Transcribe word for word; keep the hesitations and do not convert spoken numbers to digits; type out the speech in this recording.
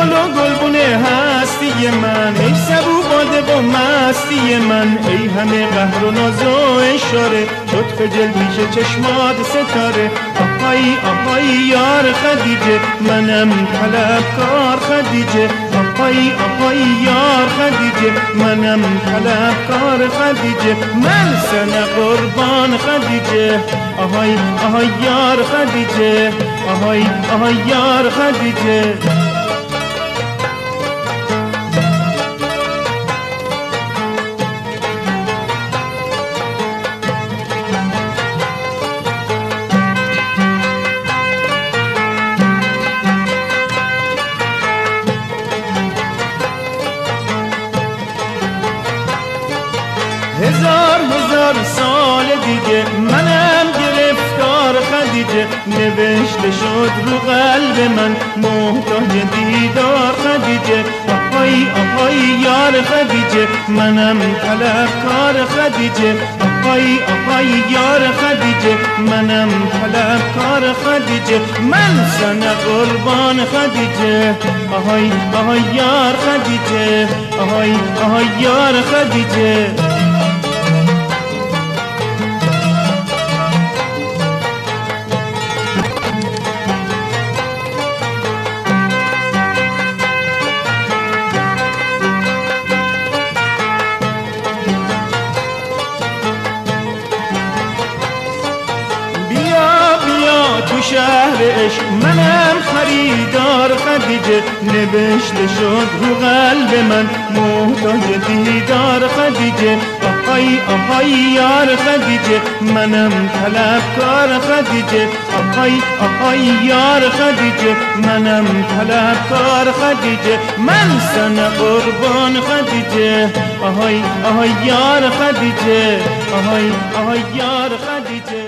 گل و گلبونه هستی من، ای سبو باده و مستی من، ای همه قهر و ناز و اشاره، لطف جل پیش چشمات ستاره. آهای آهای یار خدیجه، منم طلبکار خدیجه. آهای آهای یار خدیجه، منم طلبکار خدیجه. من سن قربان خدیجه. آهای آهای یار خدیجه، آهای آهای یار خدیجه. هزار هزار سال دیگه منم گرفتار خدیجه، نوشته شد رو قلب من محتاج دیدار خدیجه. آهای آهای یار خدیجه، منم طلبکار خدیجه. آهای آهای یار خدیجه، منم طلبکار خدیجه. من سن قربان خدیجه. آهای آهای یار خدیجه، آهای آهای یار خدیجه. تو شهر عشق منم خریدار خدیجه، نوشته شد رو قلب من محتاج دیدار خدیجه. آهای آهای یار خدیجه، منم طلبکار خدیجه. آهای آهای یار خدیجه، منم طلبکار خدیجه. من سن قربان خدیجه. آهای آهای یار خدیجه، آهای آهای یار خدیجه.